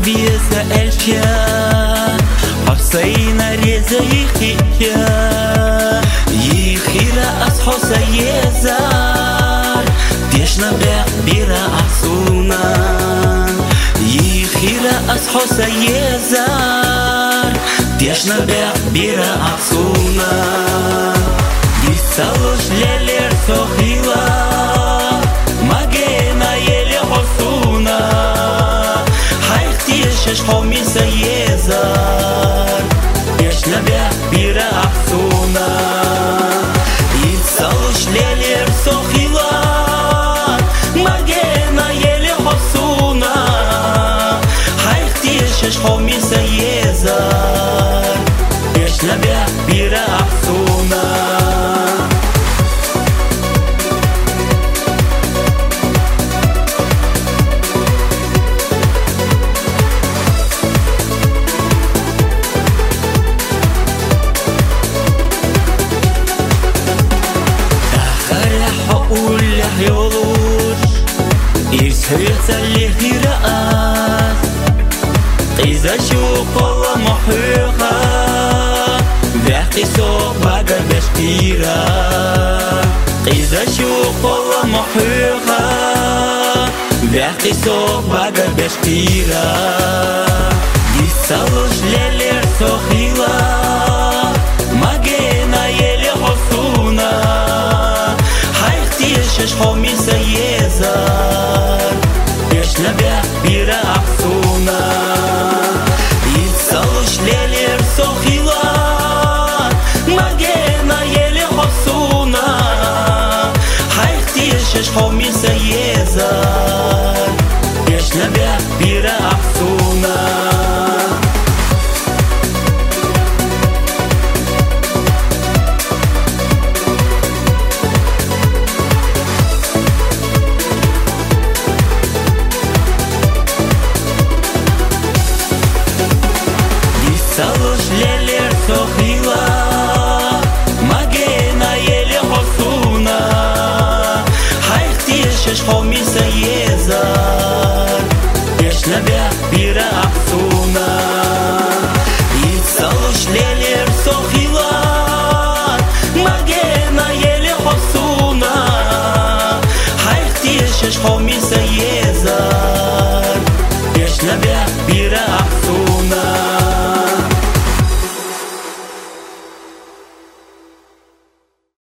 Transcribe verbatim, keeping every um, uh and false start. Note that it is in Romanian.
Viesa elchia Hosseina reza yichia Yichira as hosa yezar Tishna bech bira asuna Yichira as hosa yezar Tishna bech bira asuna Visalosh leler sohila Magena yele hosuna Hayxtiesh khomisa yezar Tishna bech bira asuna Visalosh leler sohila Magena yele hosuna Hayxtiesh khomisa yezar Tishna bech bira asuna Irshirza lihiraat Qiza shuqola muhiqa Vaqti soq bagar beshqira Qiza shuqola muhiqa Vaqti soq bagar beshqira Disalosh leler sohila Magena yele hosuna Hayxtiesh khomisa yezar Tishna bech bira asuna Yitzalosh leler sohila Magena yele hosuna Hayxtiesh khomisa yezar Tishna bech bira asuna Salosh leler sohila Magena yele hosuna Hayxtiesh khomisa yezar Tishna bech bira asuna Yitzalosh leler sohila Magena yele hosuna Hayxtiesh khomisa